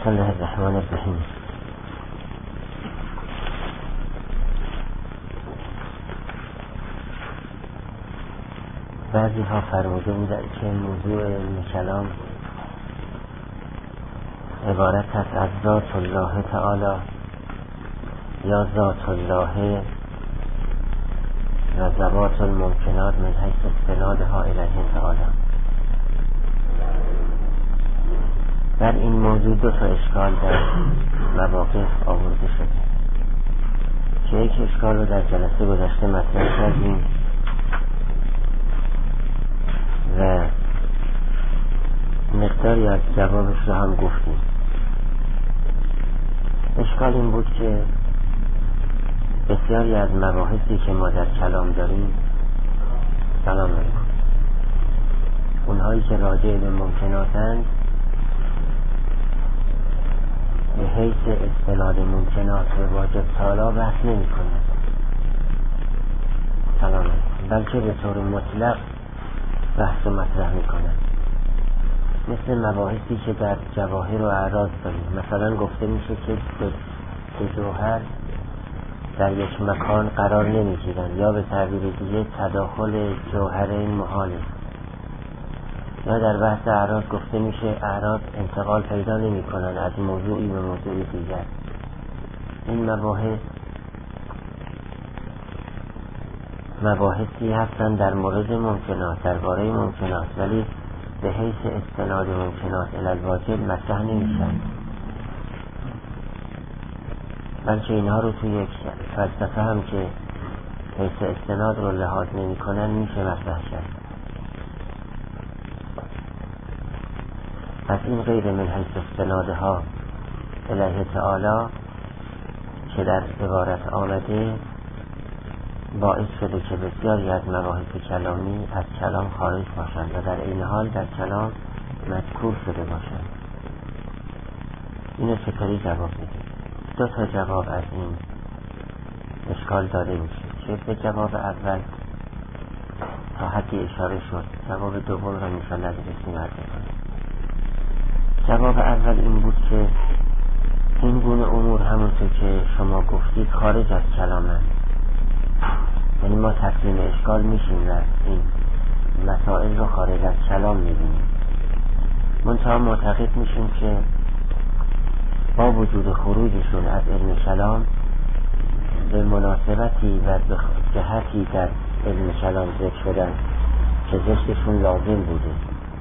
الله الرحمن الرحیم. بعضی ها فرموده بودند که موضوع علم کلام عبارت است از ذات الله تعالی یا ذات الله و ذوات الممکنات من حیث استنادها الیه تعالی. در این موضوع دو تا اشکال در مواقف آورده شده که یک اشکال رو در جلسه گذشته مطرح کردیم و مقداری از جوابش رو هم گفتیم. اشکال این بود که بسیاری از مباحثی که ما در کلام داریم، سلام علیکم، اونهایی که راجع به ممکناتند به حیث استناد ممکنات و واجب تعالی بحث نمی کنند، سلام علیکم، بلکه به طور مطلق بحث و مطرح می کنند. مثل مباحثی که در جواهر و اعراض داریم. مثلا گفته میشه که دو جوهر در یک مکان قرار نمیگیرند، یا به تعبیر دیگه تداخل جوهرین محاله. یا در بحث اعراض گفته میشه اعراض انتقال پیدا نمی کنند از موضوعی به موضوع دیگر. این مباحثی هستند در مورد ممکنات، درباره ممکنات، ولی به حیث استناد ممکنات الی الواجب مطرح نمیشن، بلکه اینها رو توی یک فلسفه هم که حیث استناد رو لحاظ نمی کنن میشه مطرح کرد. پس این غیر من حیث استنادها الیه تعالی که در عبارت آمده باعث شده که بسیاری از مباحث کلامی از کلام خارج باشند و در این حال در کلام مذکور شده باشند. اینو چطوری جواب میدید؟ دو تا جواب از این اشکال داده میشه که به جواب اول تا حدی اشاره شد، جواب دوم را انشاءالله رسیم عرض کنیم. جواب اول این بود که این گونه امور همونطور که شما گفتید خارج از کلامه، یعنی ما تسلیم اشکال میشیم و این مسائل رو خارج از کلام میبینیم. منتها معتقد میشیم که با وجود خروجشون از علم کلام به مناسبتی و به جهتی در علم کلام ذکر شدن که ذکرشون لازم بوده،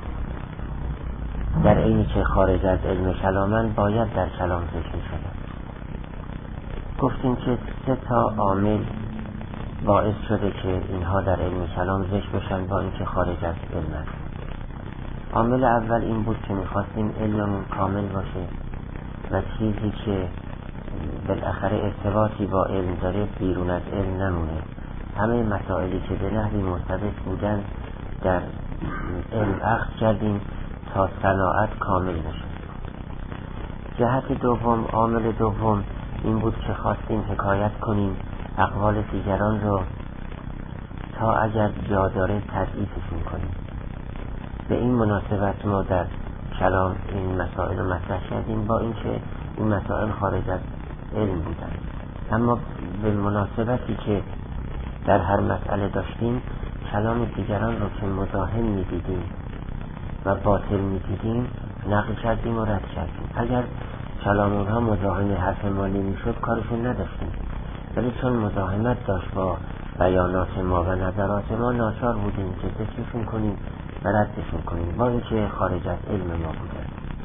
در اینی که خارج از علم کلامن باید در کلام ذکر شدن. گفتیم که 3 تا عامل باعث شده که اینها در علم کلام ذکر بشن با اینکه خارج از علم است. عامل اول این بود که میخواستیم علممون کامل باشه و چیزی که بالاخره ارتباطی با علم داره بیرون از علم نمونه. همه مسائلی که به نحوی مرتبط بودن در علم اخذ کردیم تا صناعت کامل بشه. جهت دوم، عامل دوم این بود که خواستیم حکایت کنیم اقوال دیگران رو تا اگر جا داره تضعیفشون کنیم. به این مناسبت ما در کلام این مسائل رو مطرح کردیم با اینکه این مسائل خارج از علم بودن، اما به مناسبتی که در هر مسئله داشتیم کلام دیگران رو که مزاحم می‌دیدیم و باطل می‌دیدیم نقل کردیم و رد کردیم. اگر کلام اونها مزاحم حرف ما نمی‌شد کارشون نداشتیم، ولی چون مزاحمت داشت با بیانات ما و نظرات ما ناچار بودیم که ذکرشون کنیم و ردشون کنیم با اینکه خارج از علم ما بودن.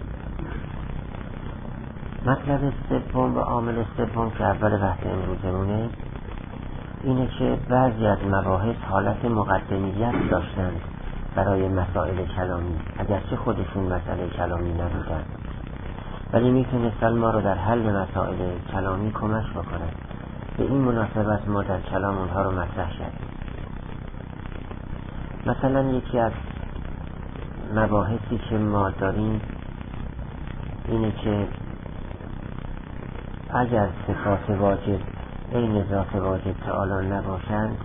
مطلب سوم و عامل سوم که اول بحث امروزمونه اینه که بعضی از مباحث حالت مقدمیت داشتند برای مسائل کلامی، اگرچه خودشون مسئله کلامی نبودن، ولی میتونستن ما رو در حل مسائل کلامی کمک بکنن. به این مناسبت ما در کلام اونها رو مطرح کردیم. مثلا یکی از مباحثی که ما داریم اینه که اگر صفات واجب عین ذات واجب تعالی نباشند،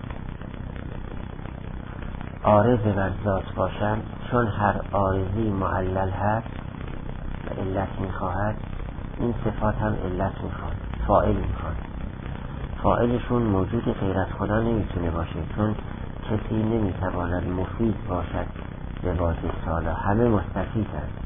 عارض بر ذات باشند، چون هر عارضی معلل هست و علت میخواهد، این صفات هم علت میخواد، فاعل میخواد. فاعلشون موجود غیر از خدا نمیتونه باشه، چون کسی نمیتواند مفید باشد به واجب تعالی، همه مستفید هست.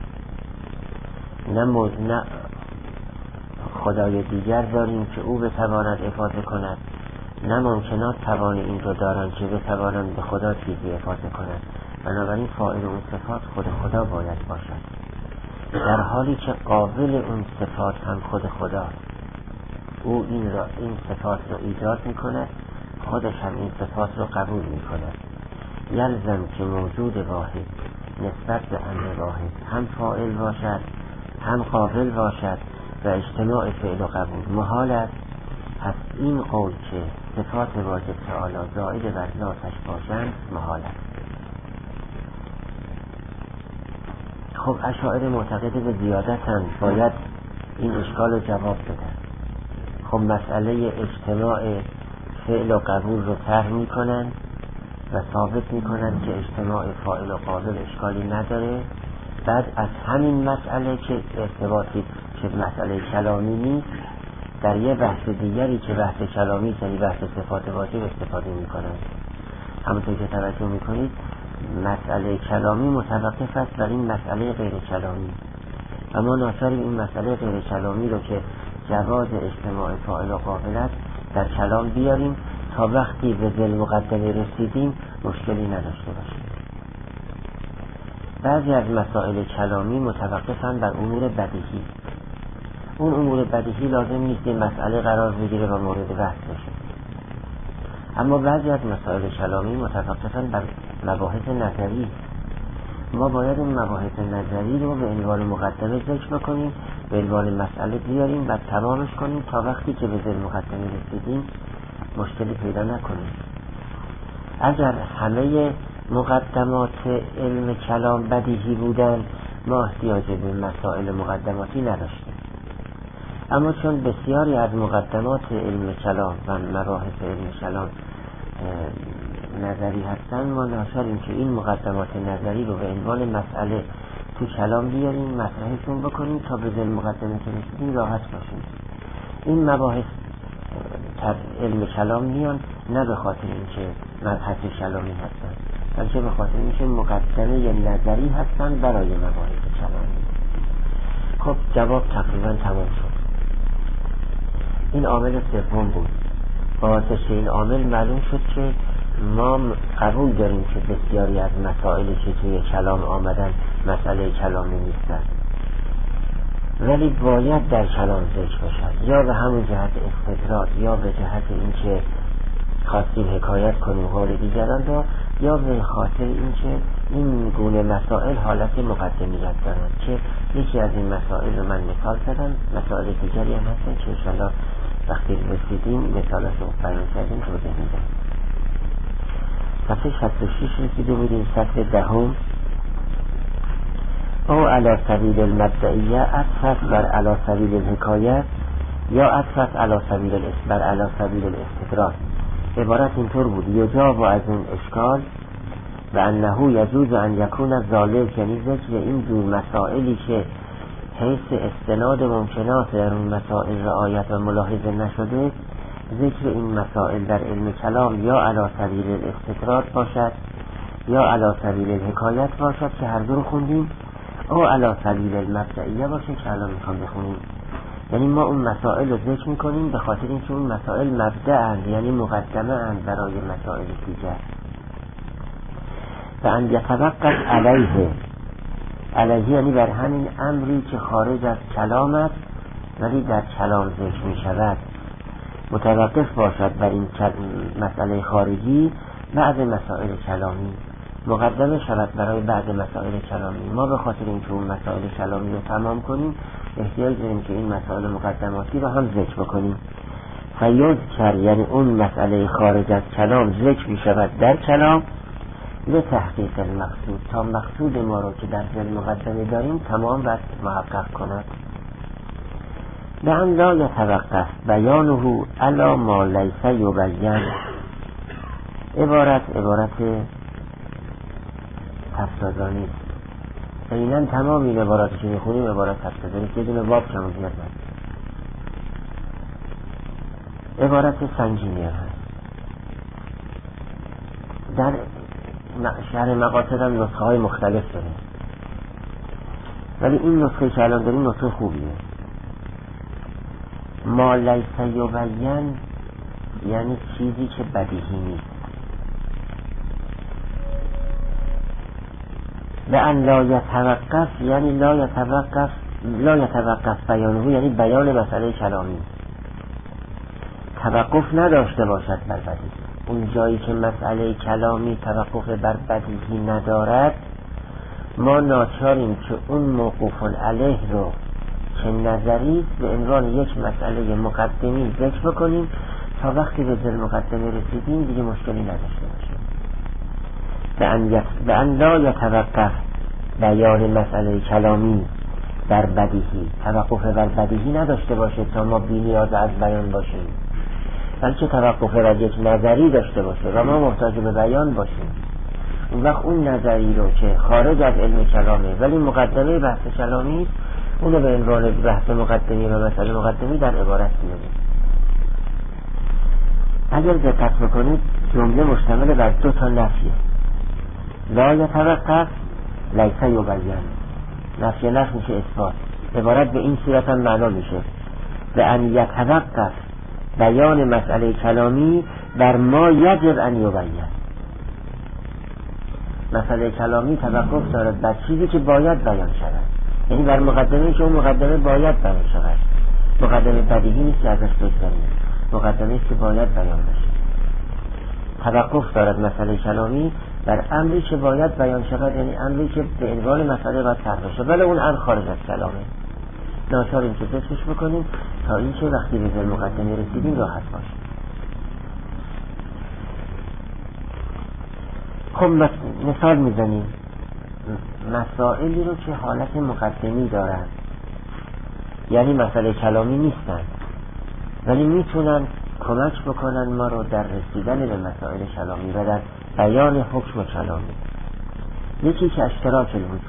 نه خدای دیگر داریم که او بتواند افاضه کند، نه ممکنات توان این رو دارن که بتوانند به خدا چیزی افاضه کند. بنابراین فاعل اون صفات خود خدا باید باشد، در حالی که قابل اون صفات هم خود خدا. او این صفات رو ایجاد میکند، خودش هم این صفات رو قبول میکند. یلزم که موجود واحد نسبت به امر واحد هم فاعل باشد هم قابل باشد و اجتماع فعل و قبول محال است. پس این قول که صفات واجب تعالی زائد بر ذاتش باشند محال است. خب اشاعره معتقد به زیادتند، باید این اشکال رو جواب بدن. خب مسئله اجتماع فعل و قبول رو طرح میکنن و ثابت میکنن که اجتماع فاعل و قابل اشکالی نداره. بعد از همین مسئله که ارتباطی که مسئله کلامی نیست، در یه بحث دیگری که بحث کلامی یعنی بحث صفات واجب استفاده میکنن. همونطور که توجه میکنید مسئله کلامی متوقف است بر این مسئله غیر کلامی، اما ناچاریم این مسئله غیر کلامی رو که جواز اجتماع فاعل و قابل است در کلام بیاریم تا وقتی به ذل مقدمه رسیدیم مشکلی نداشته باشیم. بعضی از مسائل کلامی متوقفن بر امور بدیهی. اون امور بدیهی لازم نیست این مسئله قرار بگیره و مورد بحث بشه. اما بعضی از مسائل کلامی متوقفن بر مباحث نظری. ما باید اون مباحث نظری رو به عنوان مقدمه ذکر بکنیم، به عنوان مسئله بیاریم و تمامش کنیم تا وقتی که به ذل مقدمه رسیدیم مشکلی پیدا نکنیم. اگر همه مقدمات علم کلام بدیهی بودن ما احتیاج به مسائل مقدماتی نداشتیم، اما چون بسیاری از مقدمات علم کلام و مباحث علم کلام نظری هستن، ما ناچاریم که این مقدمات نظری رو به عنوان مسئله تو کلام بیاریم، مطرحشون بکنیم تا به ذل مقدمه که رسیدیم راحت باشیم. این مباحث علم کلام میان نه به خاطر اینکه مبحث کلامی هستن، بلکه به خاطر اینکه مقدمه نظری هستن برای مباحث کلامی. خب جواب تقریبا تمام شد. این عامل سوم بود. با واسطه این عامل معلوم شد که ما قبول داریم که بسیاری از مسائلی که توی کلام آمدن مسئله کلامی نیستن، ولی باید در کلام ذکر باشد، یا به همون جهت استدراک، یا به جهت اینکه خواستیم حکایت کنیم قول دیگران را، یا به خاطر اینکه این گونه مسائل حالت مقدمیت دارند که یکی از این مسائل رو من مثال زدم، مسائل دیگری هم هستن که انشاءالله وقتی رسیدیم مثالات رو بیان کردیم توضیح میدم. صفحه 66 رسیده بودیم. صفحه 10 او علی سبیل المبدئیه عطف بر علی سبیل الحکایت یا عطف علی سبیل علی سبیل الاستدراک. عبارت اینطور بود: یجاب از این اشکال و انه یجوز ان یکون ذالک، یعنی ذکر این دو مسائلی که حیث استناد ممکنات در اون مسائل رعایت و ملاحظه نشده، ذکر این مسائل در علم کلام یا علی سبیل الاستدراک باشد یا علی سبیل الحکایت باشد که هر دو رو خوندیم، او علی سبیل المبدئیه باشه که الان میخوام بخونیم. یعنی ما اون مسائل رو ذکر میکنیم به خاطر اینکه اون مسائل مبدأ، یعنی مقدمه اند برای مسائل دیگر. و ان یتوقف علیه یعنی بر همین امری که خارج از کلام است ولی در کلام ذکر می شود متوقف باشد بر این مسئله خارجی بعد مسائل کلامی، مقدمه شود برای بعد مسائل کلامی. ما به خاطر اینکه اون مسائل کلامی رو تمام کنیم احتیاج داریم که این مسائل مقدماتی رو هم ذکر بکنیم. فیذکر یعنی اون مسئله خارج از کلام ذکر می شود در کلام لتحقیق المقصود، تا مقصود ما رو که در ذل مقدمه داریم تمام و محقق کند. لأن لا یتوقف بیانه علی ما لیس یبین. عبارت تفسیرانی اینن تمام این عباراتی که میخونیم عبارت هست دارید یه دونه باب کم زیاد هست. عبارت سنگینی هست. در شرح مقاصد هم نسخه های مختلف داره، ولی این نسخه که الان داریم نسخه خوبیه. ما لیس یبین یعنی چیزی که بدیهی نیست. به ان لا یتوقف یعنی لا یتوقف بیانه یعنی بیان مسئله کلامی توقف نداشته باشد بر بدیهی. اون جایی که مسئله کلامی توقف بر بدیهی ندارد ما ناچاریم که اون موقوف علیه رو که نظری به عنوان یک مسئله مقدمی ذکر بکنیم تا وقتی به ذل مقدمه رسیدیم دیگه مشکلی نداشته باشیم. به ان لا یتوقف بیان مسئله کلامی بر بدیهی توقف بر بدیهی نداشته باشه تا ما بی نیاز از بیان باشیم، بلکه توقف بر یک نظری داشته باشه و ما محتاج به بیان باشیم. اون وقت اون نظری رو که خارج از علم کلامه ولی مقدمه بحث کلامی اونو به عنوان بحث مقدمی و مسئله مقدمی در عبارت میاریم. اگر دقت بکنید جمله مشتمل بر دو تا نفیه. لا یتوقف لیس یبین، نفی میشه اثبات. عبارت به این صورت هم معنا میشه به ان یتوقف بیان مسئله کلامی بر ما یجب ان یبین. مسئله کلامی توقف دارد بر چیزی که باید بیان شود، یعنی بر مقدمه که اون مقدمه باید بیان شود. مقدمه بدیهی نیست که ازش بگذریم، مقدمه است که باید بیان بشه. توقف دارد مسئله کلامی بر امری که باید بیان شود، یعنی امری که به عنوان مسئله باید طرح بشه ولی اون امر خارج از کلامه. ناچاریم که ذکرش بکنیم تا اینکه وقتی به ذل مقدمه رسیدیم راحت باشیم. خب مثال میزنیم مسائلی رو که حالت مقدمی دارن، یعنی مسئله کلامی نیستن ولی میتونن کمک بکنن ما رو در رسیدن به مسائل کلامی و در بیان حکم کلامی. یکی که اشتراک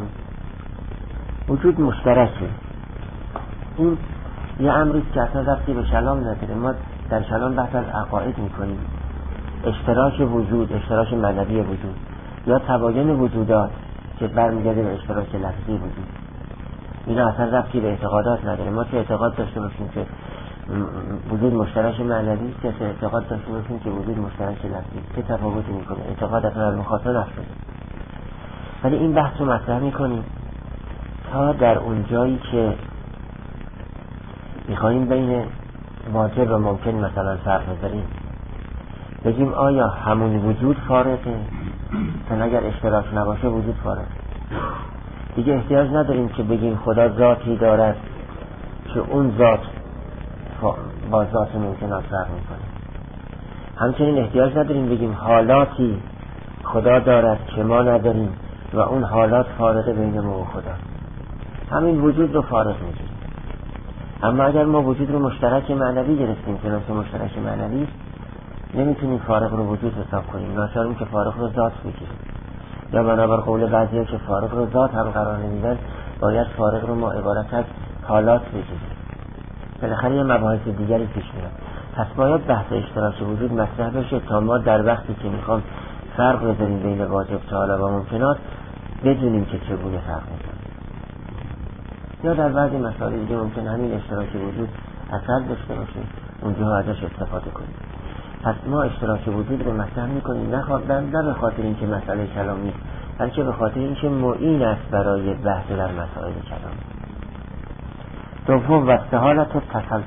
وجود مشترکه. این یه امریست که اصلا ربطی به کلام نداره. ما در کلام بحث از عقاید میکنیم. اشتراک وجود، اشتراک معنوی وجود یا تباین وجودات که برمیگرده به اشتراک لفظی وجود، اینا اصلا ربطی به اعتقادات نداره. ما که اعتقاد داشته باشیم که وجود مشترک معنوی است، که اعتقاد داشته باشیم که وجود مشترک لفظی، چه تفاوتی میکنه؟ اعتقاد اصلا از مخاطب نفسه. ولی این بحث رو مطرح میکنیم تا در اون جایی که میخواییم بین واجب و ممکن مثلا فرق بذاریم، بگیم آیا همون وجود فارغه؟ چون اگر اشتراک نباشه وجود فارغه. دیگه احتیاج نداریم که بگیم خدا ذاتی دارد که اون ذات با ذات ممکنات فرق میکنه. همچنین احتیاج نداریم بگیم حالاتی خدا دارد که ما نداریم و اون حالات فارغه بین ما و خدا. همین وجود رو فارغ میگیم. اما اگر ما وجود رو مشترک معنوی گرفتیم که نفس مشترک معنوی، نمیتونیم فارغ رو وجود حساب کنیم، ناچاریم که فارغ رو ذات بگیریم. یا بنابر قول بعضی‌ها که فارغ رو ذات هم قرار نمیدن، باید فارغ رو ما عبارت از حالات بگیریم. بالاخره یه مباحث دیگری پیش میاد. پس باید بحث اشتراک وجود مطرح بشه تا ما در وقتی که میخوام فرق بذاریم بین واجب تعالی و ممکنات بدونیم که چگونه فرق بذاریم. یا در بعضی مسائل دیگه ممکن همین اشتراک وجود اثر داشته باشه، اونجا ازش استفاده کنیم. پس ما اشتراک وجود رو مطرح میکنیم نه به خاطر اینکه مسئله کلامی، بلکه به خاطر اینکه معین است برای بحث در مسائل کلامی. دوم و استحالت و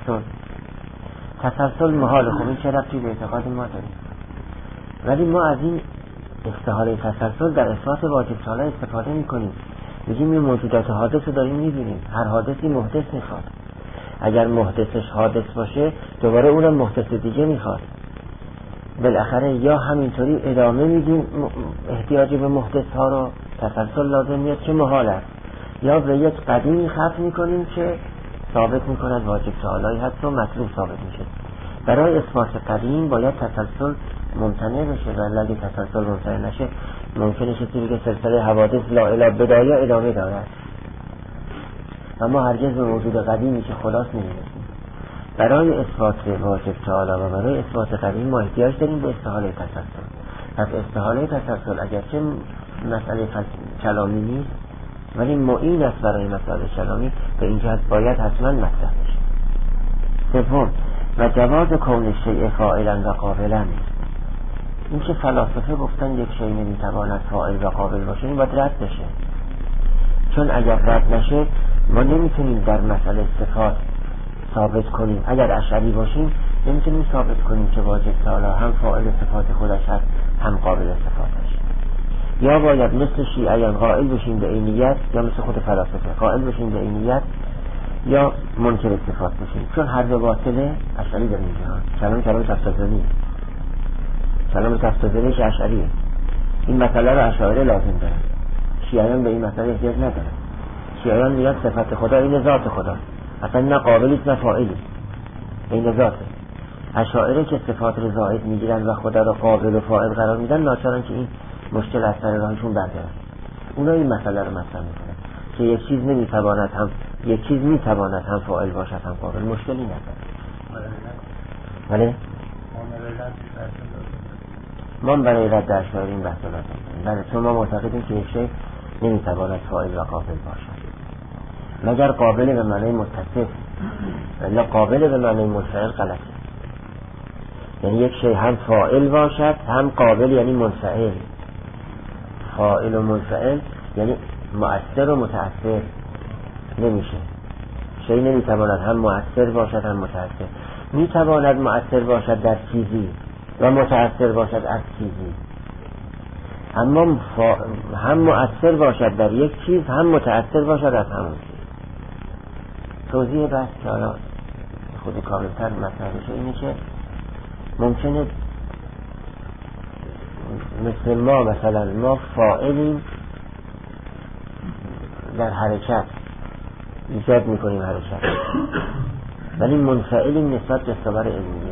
تسلسل محال. خب این چه ربطی به اعتقاد ما داریم؟ ولی ما از این استحاله تسلسل در اثبات واجب تعالی استفاده میکنیم. میگیم این موجودات حادث رو داریم میبینیم، هر حادثی محدث میخواد. اگر محدثش حادث باشه دوباره اونم محدث دیگه میخواد. بالاخره یا همینطوری ادامه میدیم احتیاج به محدث ها رو، تسلسل لازم میاد که محال است، یا به یک قدیم ختم میکنیم که ثابت میکند واجب تعالی هست و مطلوب ثابت میشه. برای اثبات قدیم باید تسلسل ممتنع بشه و اگه تسلسل ممتنع نشه ممکنه چیزی بگه سلسله حوادث لا اله بدایه ادامه دارد و ما هرگز به موجود قدیمی که خلاص نمی‌رسیم. برای اثبات واجب تعالی و برای اثبات قدیم ما احتیاج داریم به استحاله تسلسل. پس استحاله تسلسل اگرچه مسئله کلامی نیست ولی معین است برای مسئله کلامی، به این جهت باید حتما مطرح بشه. سوم، و جواز کون شیء فاعلا و قابلا. این که فلاسفه گفتن یک شیء نمیتواند فاعل و قابل باشه این باید رد بشه، چون اگر رد نشه ما نمیتونیم در مسئله صفات ثابت کنیم. اگر اشعری باشیم نمیتونیم ثابت کنیم که واجب تعالی هم فاعل صفات خودش هست هم قابل صفاتش. یا باید مثل شیعیان قائل بشیم به عینیت، یا مثل خود فلاسفه قائل بشیم به عینیت، یا منکر صفات بشیم، چون هر دو باطله. اشعری در اینجا کلام تفسیری، کلام تفسیری که اشعریه. این مسئله رو اشاعره لازم دارن، شیعیان به این مسئله احتیاج ندارن. شیعیان میگن صفات خدا این ذات خدا، اصلا نه قابلی نه فاعلی، این ذاته. اشاعره که صفات رو زائد میگیرن و خدا رو قابل و فاعل قرار میدن، ناچارن که این مشکل از سر راهشون بردارن. اونا این مسئله رو مطرح میکنن که یک چیز میتواند هم فاعل باشد هم قابل، مشکلی نداره. ولی ما برای رد اشاعره این بحث رو داریم. بله، چون ما معتقدیم که یک شی نمیتواند فاعل و قابل باشد مگر قابل به معنی متصف، ولی قابل به معنی منفعل غلطه. یعنی یک شی هم فاعل باشد هم قابل، یعنی منفعل. فاعل و منفعل یعنی مؤثر و متأثر نمیشه. شی نمیتواند هم مؤثر باشد هم متأثر. میتواند مؤثر باشد در چیزی و متأثر باشد از چیزی، اما هم مؤثر باشد در یک چیز هم متأثر باشد از همون چیز. توضیح بحث که حالا خود کاملتر مطرح بشه اینه که ممکنه مثل ما فاعلیم در حرکت، ایجاد میکنیم حرکت، ولی منفعلیم نسبت به صبر علمیه.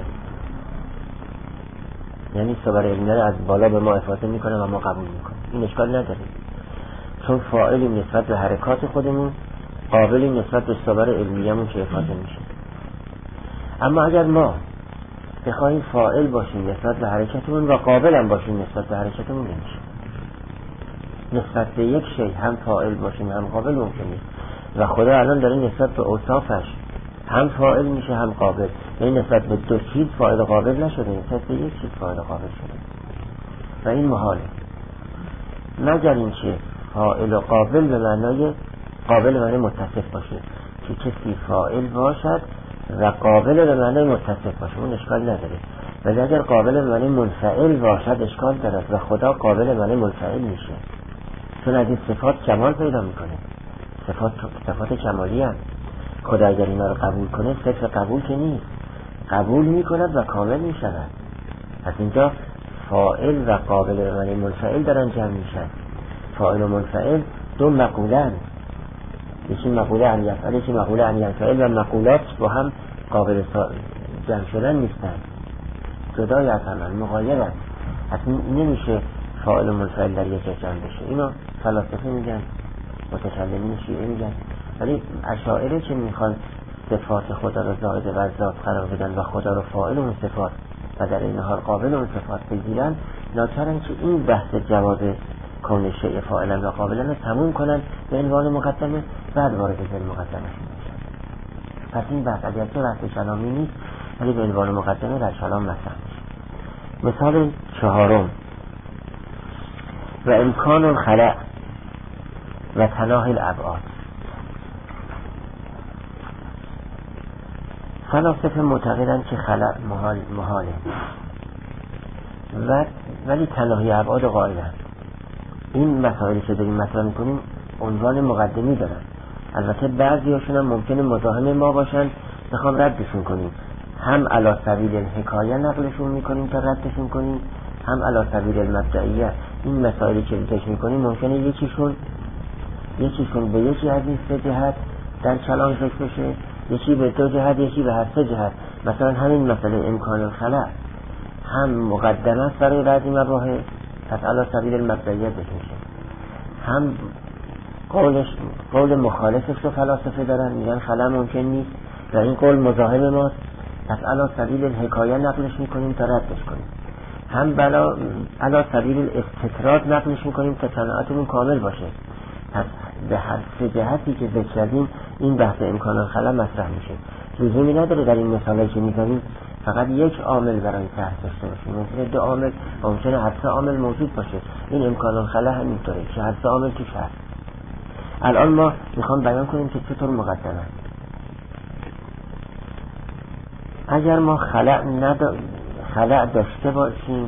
یعنی صبر علمیه رو از بالا به ما افاده میکنه و ما قبول میکنیم، این اشکال نداره، چون فاعلیم نسبت به حرکات خودمون، قابلیم نسبت به صبر علمیه‌مون که افاده میشه. اما اگر ما بخواهیم فاعل باشیم نسبت به حرکتمون و قابل هم باشیم نسبت به حرکتمون نمیشه. نسبت به یک شی هم فاعل باشیم هم قابل ممکن نیست و خدا الان داره نسبت به اوصافش هم فاعل میشه هم قابل، یعنی نسبت به دو چیز فاعل و قابل نشده، نسبت به یک چیز فاعل و قابل شده و این محاله. مگر اینکه فاعل و قابل به معنای قابل به معنای متصف باشه، که کسی فاعل باشد و قابل به معنای متصف باشه، اون اشکال نداره. ولی اگر قابل به معنای منفعل باشد اشکال دارد و خدا قابل به معنای منفعل میشه، چون از این صفات کمال پیدا میکنه. صفات کمالی هم خدا اگر اینا رو قبول کنه صرف قبول که نیست، قبول میکند و کامل میشود. از اینجا فاعل و قابل به معنای منفعل دارن جمع میشن. فاعل و منفعل دو مقولن، یکی مقوله عن یفعل، یکی مقوله عن ینفعل، و مقولات با هم قابل جمع شدن نیستن، جدای از هم مغایرن. اصلا نمیشه فاعل و منفعل در یک جمع بشه. اینا فلاسفه میگن، متکلمین شیعه میگن، ولی اشاعره که میخوان صفات خدا رو زائد و ذات قرار بدن و خدا رو فاعل اون صفات و در این حال قابل اون صفات بگیرن، ناچارن که این بحث جواز کون شیء فاعلا و قابلا رو تموم کنن به عنوان مقدمه، بعد وارد ذیل مقدمه شدن. پس این بحث اگرچه بحث کلامی نیست ولی به عنوان مقدمه در کلام مطرح میشه. مثال چهارم، و امکان الخلع و تناهی الابعاد. فلاسفه معتقدند که خلع محاله ولی تناهی ابعاد قائلند. این مسائلی که داریم مطرح میکنیم عنوان مقدمی دارن. البته بعضی هاشون هم ممکنه مزاحم ما باشن، بخوام ردشون کنیم، هم علی سبیل الحکایه نقلشون میکنیم تا ردشون کنیم، هم علی سبیل المبدئیه. این مسائلی که ذکر میکنیم ممکنه یکیشون به یکی از این سه جهت در کلام ذکر بشه، یکی به دو جهت، یکی به هر سه جهت. مثلا همین مسئله امکان الخلع هم مقدمه است برای بعضی مباحث پس علی سبیل المبدئیه بشه. هم قول مخالفش رو فلاسفه دارن، میگن خلا ممکن نیست و این قول مزاحم ماست، پس علی سبیل الحکایه نقلش میکنیم تا ردش کنیم. هم علی سبیل الاستطراد نقلش میکنیم تا قناعتمون کامل باشه. پس به هر سه جهتی که ذکر کردیم این بحث امکان الخلا مطرح میشه. لزومی نداره در این مثالی که میزنیم فقط یک عامل برای طرح داشته باشیم، ممکنه دو عامل، ممکنه هر سه عامل موجود باشه. این امکان الخلا همینطوره که هر سه عامل توش هست. الان ما میخوام بیان کنیم که چطور مقدمه. اگر ما خلع داشته باشیم،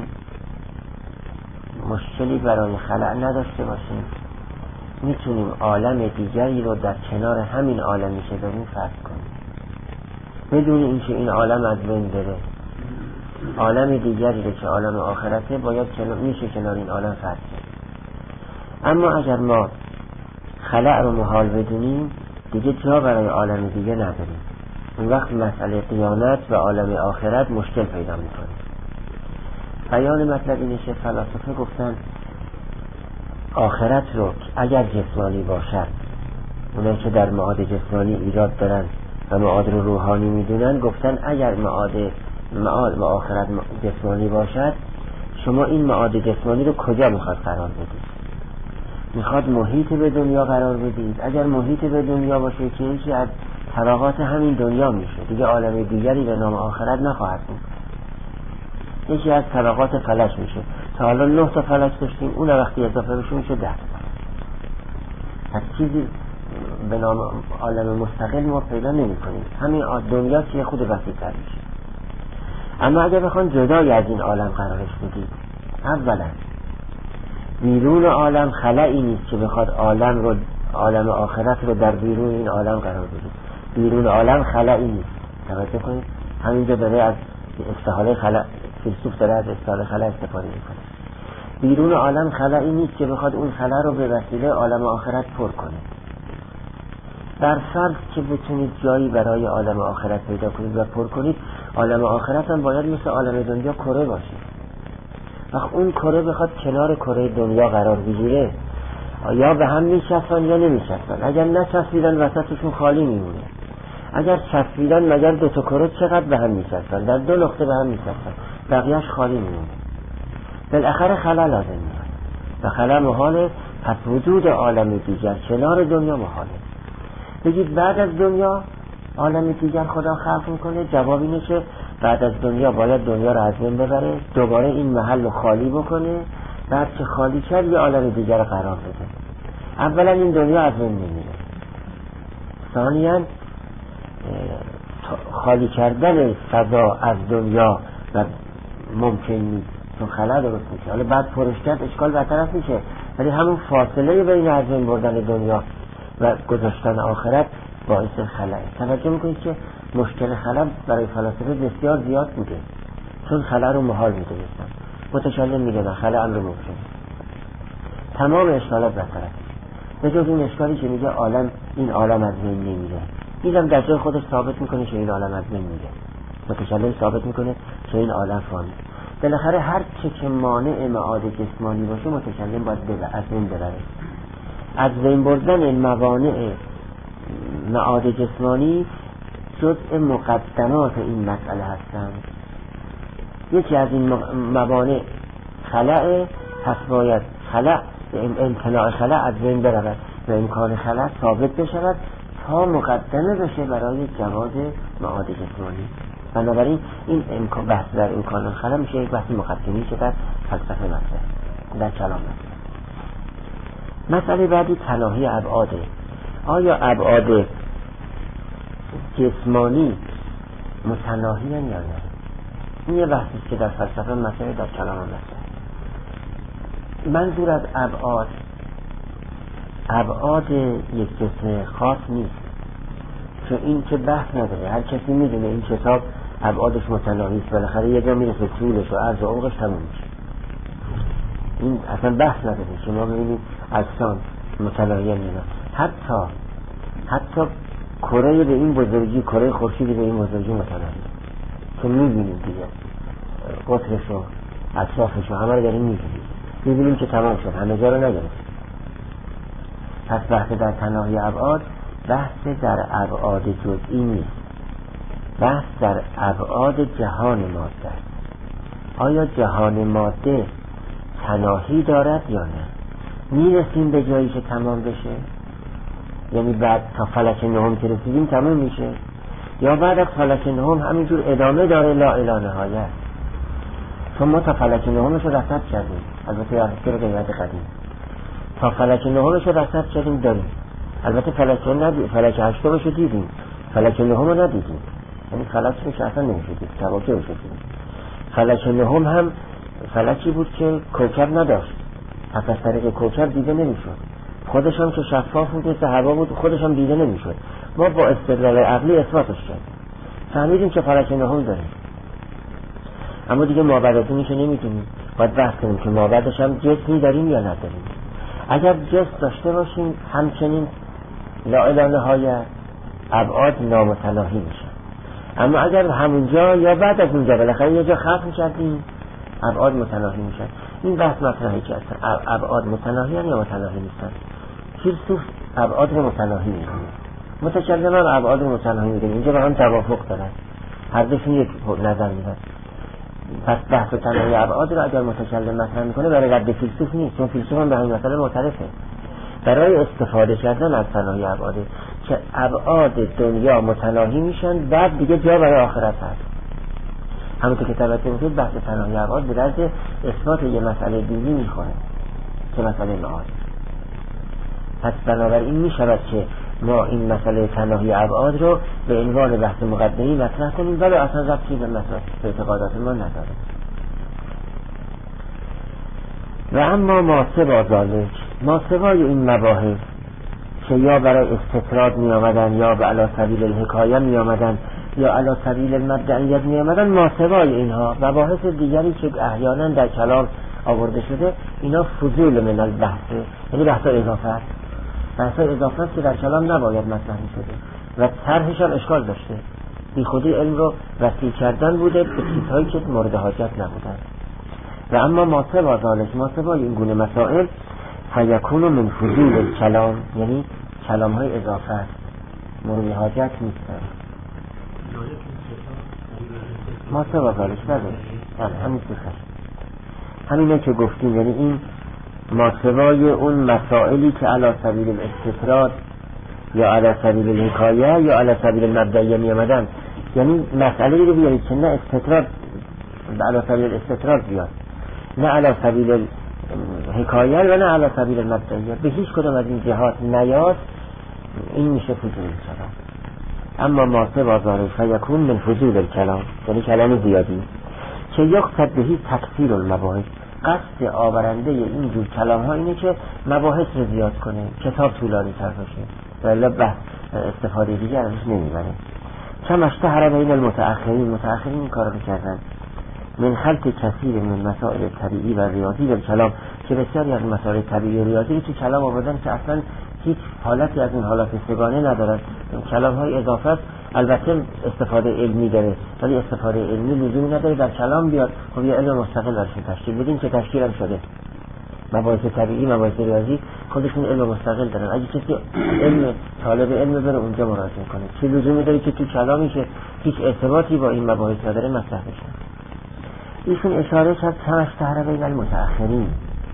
مشکلی برای خلع نداشته باشیم، میتونیم عالم دیگری رو در کنار همین عالمی که داریم فرض کنیم بدون اینکه این عالم از بین بره. عالم دیگری رو که عالم آخرته باید میشه کنار این عالم فرض کنیم. اما اگر ما خلع رو محال بدونیم دیگه جا برای عالم دیگه نداریم. اون وقت مسئله قیامت و عالم آخرت مشکل پیدا میکنه. بیان مطلب اینه که فلاسفه گفتن آخرت رو اگر جسمانی باشد، اونایی که در معاد جسمانی ایراد دارن و معاد رو روحانی میدونن، گفتن اگر معاد و آخرت جسمانی باشد، شما این معاد جسمانی رو کجا میخواد قرار بدید؟ میخواد محیط به دنیا قرار بدید. اگر محیط به دنیا باشه که یکی از طبقات همین دنیا میشه، دیگه عالم دیگری به نام آخرت نخواهد بود، یکی از طبقات فلک میشه. تا حالا 9 تا فلک داشتیم، اون وقتی اضافه بشه میشه 10 تا. پس چیزی به نام عالم مستقل ما پیدا نمی کنیم. همین دنیا که خود وسیع‌تر میشه. اما اگر بخوان جدای از این عالم قرارش بدید، اولا بیرون عالم خلایی نیست که بخواد عالم آخرت رو در بیرون این عالم قرار بدید. بیرون عالم خلایی نیست. توجه کنید، همینجا داره از استحاله خلا، فیلسوف داره از استحاله خلا استفاده میکنه. بیرون عالم خلایی نیست که بخواد اون خلا رو به وسیله عالم آخرت پر کنه. در فرض که بتونید جایی برای عالم آخرت پیدا کنید و پر کنید، عالم آخرت هم باید مثل عالم دنیا کره باشه. وقت اون کره بخواد کنار کره دنیا قرار بگیره، یا به هم میچسبن یا نمیچسبن. اگر نچسبیدن وسطشون خالی میمونه. اگر چسبیدن مگر 2 تا کره چقدر به هم میچسبن؟ در 2 نقطه به هم میچسبن، بقیهش خالی میمونه. بالاخره خلا لازم میاد و خلا محاله. پس وجود عالم دیگر کنار دنیا محاله. بگید بعد از دنیا عالم دیگر خدا خلق میکنه، جواب اینه که بعد از دنیا باید دنیا رو از بین ببره، دوباره این محل رو خالی بکنه، بعد که خالی کرد یه عالم دیگر قرار بده. اولا این دنیا از بین نمیره، ثانیاً خالی کردن فضا از دنیا و ممکن نیست، چون خلا درست میشه. حالا بعد پرش کرد اشکال برطرف میشه، ولی همون فاصله بین از بین بردن دنیا و گذاشتن آخرت باعث خلاه. توجه میکنید که مشکل خلا برای فلاسفه بسیار زیاد بوده، چون خلا رو محال میدونستن. متکلم میگه خلا امر ممکن، تمام اشکالات برطرف به جز این اشکالی که میگه این عالم از بین نمیره. اینم در جای خودش ثابت میکنه که این عالم از بین میره. متکلم ثابت میکنه که این عالم فانی. بالاخره هر چه که مانع معاد جسمانی باشه متکلم باید از بین ببره. از بین بردن موانع معاد جسمانی جزء مقدمات این مسئله هستند. یکی از این موانع خلع، پس باید خلع امتناع خلع از بین برود و امکان خلع ثابت بشود تا مقدمه بشه برای جواز معاد جسمانی. بنابراین این بحث در امکان خلع میشه یک بحث مقدمی که در فلسفه مطرحه، در کلام مطرحه. مسئله بعدی تناهی ابعاده. آیا ابعاد جسمانی متناهی یا نه؟ این یه بحثی که در فلسفه مطرحه، در کلام مطرحه. منظور از ابعاد یک جسم خاص نیست، چون این که بحث نداره. هر کسی میدونه این کتاب ابعادش متناهی است، بالاخره یه جا میرسه طولش و عرض و عمقش تموم میشه. این اصلا بحث نداره. شما ببینید اجسام متناهی نه، حتی کره به این بزرگی، کره خورشید به این بزرگی متناهی، که میبینید دیگه قطرش و اطرافش و همه رو داریم میبینید. می‌بینیم که تمام شد، همه جا رو نگرفت. پس بحث در تناهی ابعاد بحث در ابعاد جزئی نیست، بحث در ابعاد جهان ماده است. آیا جهان ماده تناهی دارد یا نه؟ میرسیم به جایی که تمام بشه، یعنی بعد تا فلک نهم که رسیدیم تمام میشه، یا بعد از فلک نهم همینجور ادامه داره لا اله نهایت؟ چون ما تا فلک نهمش رو رصد کردیم، البته از طریق قیمت قدیم تا فلک نهمش رو رصد کردیم داریم، البته فلک هشتمش رو دیدیم، فلک نهم رو ندیدیم، یعنی فلکش اصلا نمیشدیم، تواکه رو شدیم. فلک نهم هم فلکی بود که کوکب نداشت، پس از طریق کوکب دیده نمیشد، خودش هم که شفاف بود مثل هوا بود، خودش هم دیده نمیشد. ما با استدلال عقلی اثباتش کردیم، فهمیدیم که فلک نهم داریم، اما دیگه مابعداتونی که نمیدونیم، باید بحث کنیم که مابعدش هم جسمی داریم یا نداریم. اگر جسم داشته باشیم همچنین لا اله نهایت ابعاد نامتناهی میشن، اما اگر همونجا یا بعد از اونجا بالاخره یه جا ختم کردیم ابعاد متناهی میشن. این بحث مطرحه که ابعاد متناهی یا متناهی نیستن. فیلسوف ابعاد رو متناهی میکنه، متکلم هم ابعاد رو متناهی میکنه، اینجا با هم توافق دارن، هر دوشون یک نظر میدن. پس بحث تناهی ابعاد رو اگر متکلم مطرح میکنه برای رد فیلسوف نیست، چون فیلسوف هم به همین مسئله معترفه. برای استفاده کردن از تناهی ابعاده که ابعاد دنیا متناهی میشن، بعد دیگه جا برای آخرت هست. همونطور که توجه میکنید بحث تناهی ابعاد به درد اثبات یه مسئله دینی میخوره که مسئله معاد. پس بنابراین میشود که ما این مسئله تناهی ابعاد رو به عنوان بحث مقدمی مطرح کنیم، ولی اصلا ربطی به مسئله اعتقادات ما نداره. و اما ما سوا ذالک، ما سوای این مباحث که یا برای استطراد می آمدن یا به علی سبیل الحکایه می آمدن یا علی سبیل المبدئیت می آمدن، ما سوای اینها مباحث دیگری که احیانا در کلام آورده شده، اینا فضول من البحث، یعنی بحث اضافه است، بحث اضافه است که در کلام نباید مطرح می شده و طرحش هم اشکال داشته، بی خودی علم رو وسیع کردن بوده به چیزهایی که مورد حاجت نبودن. و اما ما سوا ذالک، ما سوای این گونه مسائل فیکون من فضول الکلام، یعنی کلام های اضافه است، مورد حاجت نیستن. ما سوا ذالک بله همین بخیر، همینه که گفتیم، یعنی این ما سوای اون مسائلی که علی سبیل الاستطراد یا علی سبیل الحکایه یا علی سبیل المبدئیه می آمدن، یعنی مسئله رو بیارید که نه استطراد علی سبیل الاستطراد بیاد، نه علی سبیل حکایه و نه علی سبیل المبدئیه، به هیچ کدوم از این جهات نیاد، این میشه فضول الکلام. اما ما سوا ذالک فیکون من فضول الکلام، یعنی کلام زیادی که یقصد بهی تکثیر المباحث، قصد آورنده این جور کلام ها اینه که مباحث رو زیاد کنه، کتاب طولانی تر باشه، ولی بحث استفاده دیگر ازش نمیبره. کم اشتهر بین المتأخرین، متأخرین این کار رو کردن، من خلط کثیر من مسائل طبیعی و ریاضی در کلام، که بسیاری از مسائل طبیعی و ریاضی تو کلام آوردن که اصلا هیچ حالتی از این حالات سگانه ندارن، کلام های اضافه است. البته استفاده علمی داره ولی استفاده علمی لزومی نداره در کلام بیاد، خب یه علم مستقل برشون تشکیل بدین که تشکیل هم شده. مباحث طبیعی، مباحث ریاضی خودشون علم مستقل دارن، اگه کسی علم طالب علم بره اونجا مراجعه کنه، چه لزومی داره که تو کلامی که هیچ ارتباطی با این مباحث نداره مطرح بشه. ایشون اشاره کرد کم اشتهر بین المتأخرین.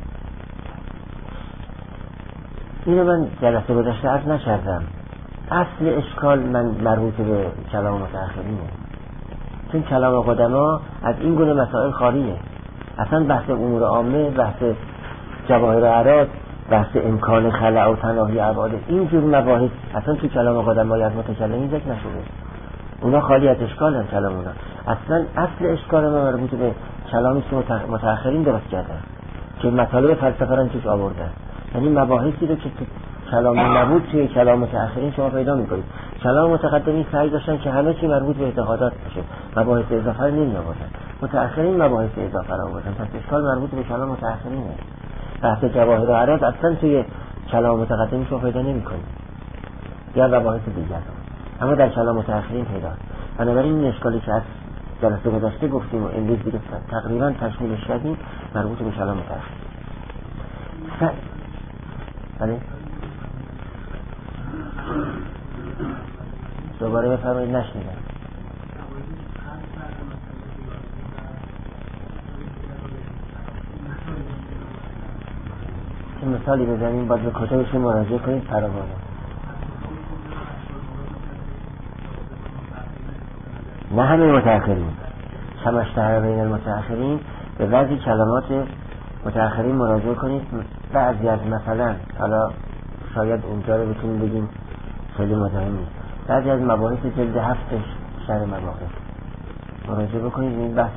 اینو من جلسه گذشته عرض نکردم، اصل اشکال من مربوط به کلام متأخرینه، چون کلام قدما از این گونه مسائل خالیه، اصلا بحث امور عامه، بحث جواهر اعراض، بحث امکان خلع و تناهی ابعاد، این جور مباحث اصلا تو کلام قدما از متکلمین ذکر نشده، اونا خالی از اشکال هم کلام اونا. اصلا اصل اشکال ما مربوط به کلامی که متأخرین درست کردن که مطالب فلسفه را توش آوردن، یعنی مباحثی رو که تو کلام نبود توی کلام متأخرین شما پیدا می‌کنید. کلام متقدمین سعی داشتن که همه چی مربوط به اعتقادات باشه، مباحث اضافه نمی آوردن، متأخرین مباحث اضافه را آوردن، پس اشکال مربوط به کلام متأخرینه. بحث جواهر اعراض اصلا توی کلام متقدمین شما پیدا نمی‌کنید، یا مباحث دیگر، اما در کلام متأخرین پیداست. بنابراین این اشکالی که از جلسه گذشته گفتیم و امروز دیگه تقریبا تشمیلش کردیم مربوط به کلام متأخرین. بله دوباره بفرمایید، نشنیدم. چه مثالی بزنیم؟ باید به کتابشون مراجعه کنید فراوانه. نه همه متأخرین، کم اشتهر بین المتأخرین، به بعضی کلمات متأخرین مراجعه کنید. بعضی از مثلا حالا شاید اونجا رو بتونیم بگیم خیلی مهم نیست، بعضی از مباحث جلد 7 شرح مباحث مراجعه بکنید. این بحث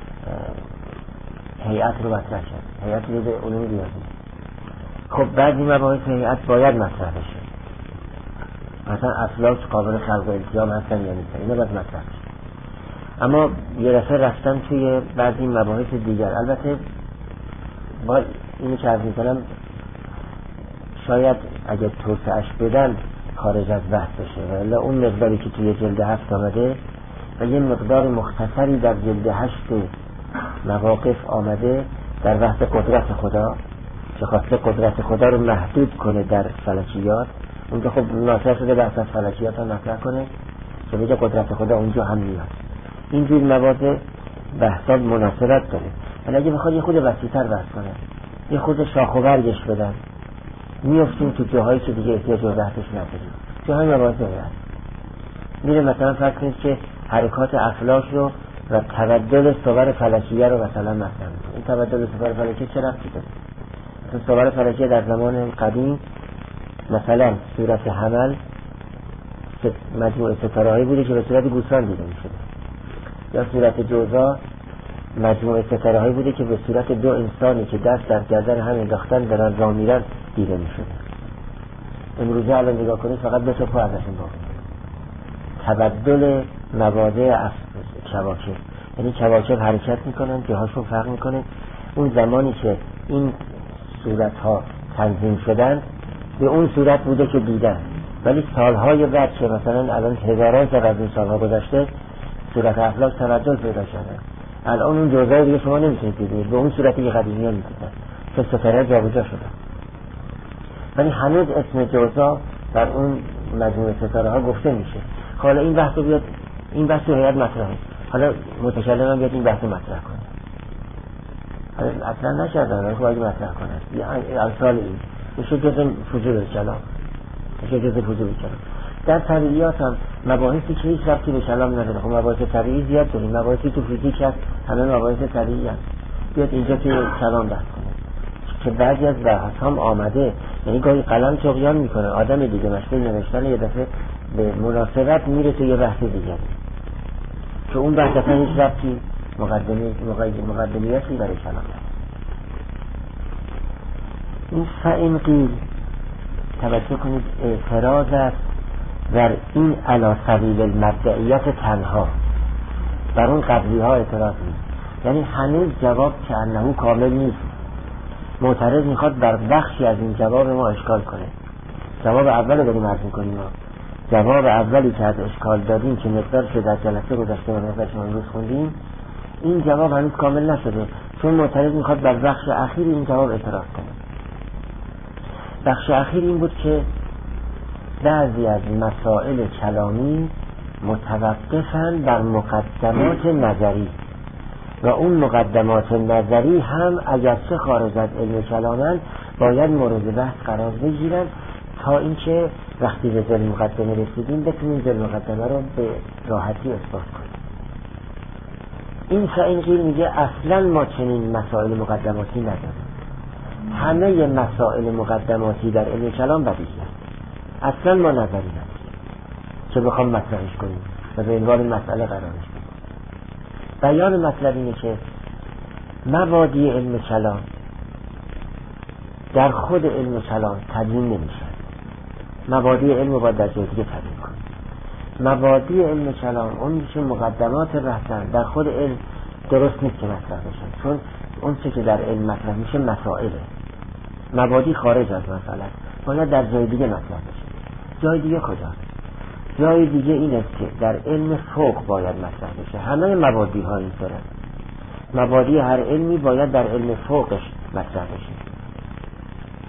هیئت رو مطرح کرد، هیئت رو به علوم ریاضی. خب بعضی مباحث هیئت باید مطرح بشه، مثلا افلاک قابل خلق التیام هستن یا نیستن، اینا باید مطرح بشه. اما یه دفعه رفتن توی بعضی مباحث دیگر، البته با اینو که عرض میکنم شاید اگه توسعه‌اش بدن خارج از بحث بشه، ولی اون مقداری که توی جلد 7 آمده و یه مقدار مختصری در جلد 8 مواقف آمده در بحث قدرت خدا، که خواسته قدرت خدا رو محدود کنه در فلکیات. اونجا خب ناصر شده بحث از فلکیات هم مطرح کنه که بگه قدرت خدا اونجا هم میاد. اینجور مواضع بحثات مناسبت داره، ولی اگه بخواد یه خود وسیع‌تر بحث کنه، یه خود شاخ و برگش بدن، میافتیم تو جاهایی که دیگه احتیاج به بحثش نداریم. جاهای مواضع هست میره مثلا فرض کنید که حرکات افلاک رو و تبدل صور فلکیه رو مثلا مطرح کنه. این تبدل صور فلکیه چه ربطی داره؟ صور فلکیه در زمان قدیم مثلا صورت حمل مجموعه ستاره‌هایی بوده که به صورت گوسفند دیده می‌شد، یا صورت جوزا مجموعه ستاره‌هایی بوده که به صورت دو انسانی که دست در گردن هم انداختن دارن راه میرن دیده می‌شد. امروزه الان نگاه کنید فقط دو تا پا ازشون باقی. تبدل مواضع کواکب، یعنی کواکب حرکت میکنن، جهاشون فرق میکنه. اون زمانی که این صورت ها تنظیم شدن به اون صورت بوده که دیدن، ولی سالهای بعد که مثلا الان هزاران سال از این سالها گذشته صورت افلاک تبدل پیدا شدن. الان اون جزای دیگه شما نمیتونید دیدید به اون صورتی که قدیمی ها میدیدن، که ستاره جابجا شدن، ولی هنوز اسم جزا در اون مجموعه ستاره ها گفته میشه. حالا این بحث رو بیاد، این بحث رو هیئت مطرحه، حالا متکلم هم بیاد این بحث رو مطرح کنه. حالا اصلا نشدن، حالا باید مطرح کنه. یه امثال این میشه جزء فضول کلام، میشه جزء فضول کلام. در طبیعیات هم مباحثی که هیچ ربطی به کلام نداره. خب مباحث طبیعی زیاد داریم، مباحثی تو فیزیک هست، همه مباحث طبیعی هست. بیاد اینجا توی کلام بحث کنه که بعضی از بحث هم آمده، یعنی گاهی قلم طغیان میکنه، آدم دیگه مشغول نوشتن یه دفعه به مناسبت میره توی یه بحث دیگه که اون بحث اصلا هیچ ربطی مقدمیتی برای کلام نداره. این فإن قیل، توجه کنید، اعتراض است در این علی سبیل المبدئیت تنها، بر اون قبلی ها اعتراض نیست، یعنی هنوز جواب که انه کامل نیست. معترض میخواد بر بخشی از این جواب ما اشکال کنه. جواب اول رو داریم عرض میکنیم، جواب اولی که از اشکال دادیم که مقدارش در جلسه گذشته و مقدارش امروز خوندیم، این جواب هنوز کامل نشده، چون معترض میخواد بر بخش اخیر این جواب اعتراض کنه. بخش اخیر این بود که بعضی از مسائل کلامی متوقفن بر مقدمات نظری و اون مقدمات نظری هم اگرچه خارج از علم کلامن باید مورد بحث قرار بگیرن تا اینکه وقتی به ذیل مقدمه رسیدیم بتونیم ذیل مقدمه رو به راحتی اثبات کنیم. این فإن قیل میگه اصلا ما چنین مسائل مقدماتی نداریم. همه مسائل مقدماتی در علم کلام بدیهی است، اصلا ما نظری نداریم که بخوام مطرحش کنیم و به عنوان مسئله قرارش بدیم. بیان مطلب اینه که مبادی علم کلام در خود علم کلام تدوین نمیشه. مبادی علم باید در جای دیگه تدوین کنیم. مبادی علم کلام اون میشه مقدمات بحثن در خود علم درست نیست که مطرح بشن، چون اون چه که در علم مطرح میشه مسائله. مبادی خارج از مسئله باید در جای دیگه مطرح بشه. جای دیگه کجاست؟ جای دیگه این است که در علم فوق باید مطرح بشه. همه مبادی ها اینطوره. مبادی هر علمی باید در علم فوقش مطرح بشه.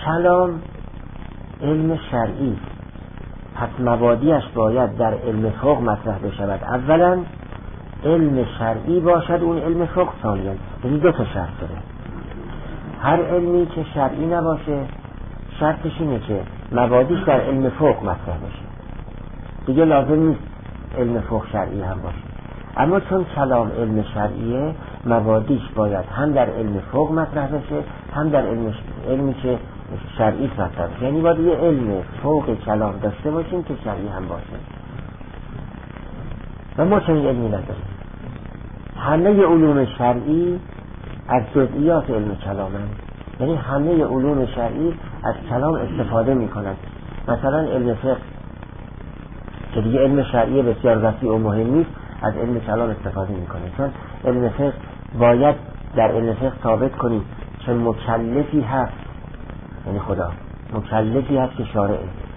کلام علم شرعی، پس مبادیش باید در علم فقه مطرح بشود. اولا علم شرعی باشد، اون علم فقه ثانیاً. یعنی دو تا شرط داره. هر علمی که شرعی نباشه شرطش اینه که مبادیش در علم فقه مطرح بشه، دیگه لازم نیست علم فقه شرعی هم باشه. اما چون کلام علم شرعیه، مبادیش باید هم در علم فقه مطرح بشه هم در علمی که شرعی مطرح بشه. یعنی باید یه علم فوق کلام داشته باشیم که شرعی هم باشه و ما چنین علمی نداریم. همه علوم شرعی از جزئیات علم کلام هم. یعنی همه علوم شرعی از کلام استفاده می کنند. مثلا علم فقه که دیگه علم شرعی بسیار وسیع و مهمی است، از علم کلام استفاده می کنه، چون علم فقه باید در علم فقه ثابت کنیم که مکلفی هست، یعنی خدا مکلفی هست که شارعه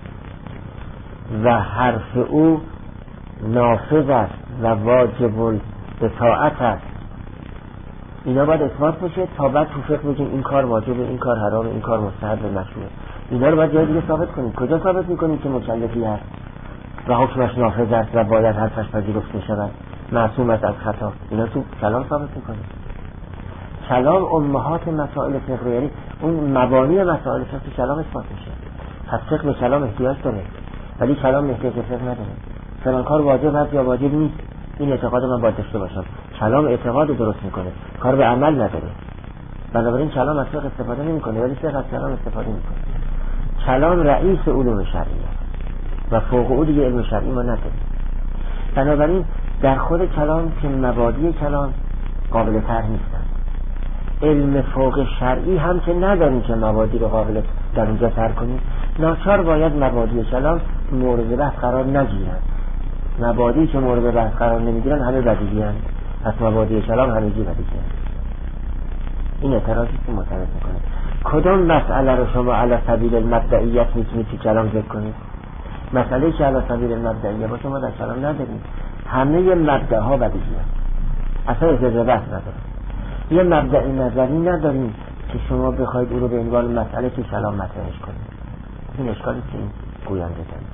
و حرف او نافذ است و واجب اطاعت است. اینا باید اثبات بشه تا بعد تو فقه بگیم این کار واجبه، این کار حرامه، این کار مستحب مشروعه. اینا رو باید جای دیگه ثابت کنیم. کجا ثابت میکنیم که مکلفی هست و حکمش نافذ است و باید حرفش پذیرفته شود، معصوم است از خطا؟ اینا تو کلام ثابت میکنیم. کلام امهات مسائل فقه، یعنی اون مبانی مسائل فقه تو کلام اثبات میشه. پس فقه به کلام احتیاج داره، ولی کلام احتیاج به فقه نداره. فلان کار واجب هست یا واجب نیست، این اعتقاد من باید داشته باشم. کلام اعتقاد درست میکنه، کار به عمل نداره. بنابراین کلام از فقه استفاده نمیکنه، ولی فقه از کلام استفاده میکنه. کلام رئیس علوم شرعیه و فوق او دیگه علم شرعی ما نداره. بنابراین در خود کلام که مبادی کلام قابل طرح نیستن. علم فوق شرعی هم که نداریم که مبادی رو قابل در اونجا طرح کنیم، ناچار باید مبادی کلام مورد بحث قرار نگیرن. مبادی که مورد بحث قرار نمیگیرن همه بدیهی هستند، پس مبادی کلام همگی بدیهی هستند. این اعتراضی که معترض میکنه. کدام مسئله رو شما علی سبیل المبدئیت میتونید که کلام ذکر کنید؟ مسئله که علی سبیل المبدئیت باشه ما در کلام نداریم. همه مبدأها بدیهی هست، اصلا اجازه بحث نداره. یه مبدأ نظری نداریم که شما بخواید او رو به عنوان مسئله که کلام مطرحش کنید. این اشکالی که این گوینده داره.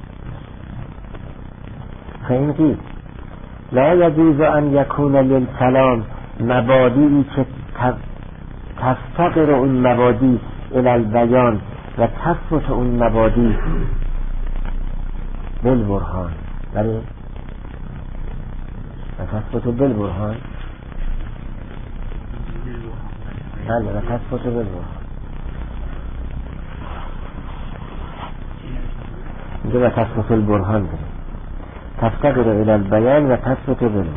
فهمتید؟ لا یجوز ان یکون للکلام مبادی که تفتقر اون مبادی الی البیان و تثبت اون مبادی بالبرهان، ولی و تثبت بالبرهان، بله و تثبت بالبرهان. اینجا و تثبت البرهان داره، تفتقر الى البیان و تثبت بالبرهان.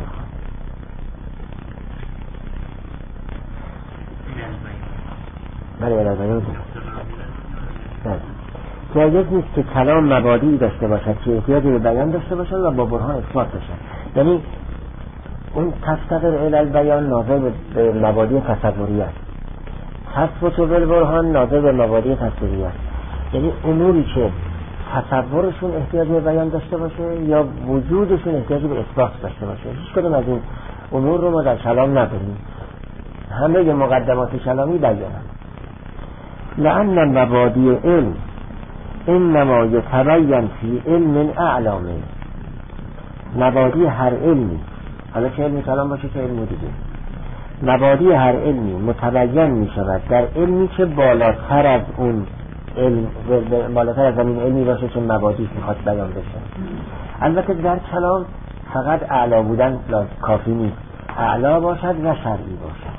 بله الى البیان داره. جایز نیست که کلام مبادی داشته باشد که احتیاج به بیان داشته باشد و با برهان اثبات باشد. یعنی اون تفتقر الی البیان ناظر به مبادی تصوری است، تثبت بالبرهان ناظر به مبادی تصوری است. یعنی اموری که تصورشون احتیاج به بیان داشته باشه یا وجودشون احتیاج به اثبات داشته باشه، هیچ کدوم از این امور رو ما در کلام نداریم. همه مقدمات کلامی بیانند. لأن مبادی علم انما یتبین فی علم اعلام. مبادی هر علمی، حالا چه علم کلام باشه چه علم دیگه، مبادی هر علمی متبین می شود در علمی که بالاتر از اون علم، بالاتر از این علمی باشه که مبادی میخواد بیان بشه. البته در کلام فقط اعلا بودن کافی نیست، اعلا باشد و شرعی باشد.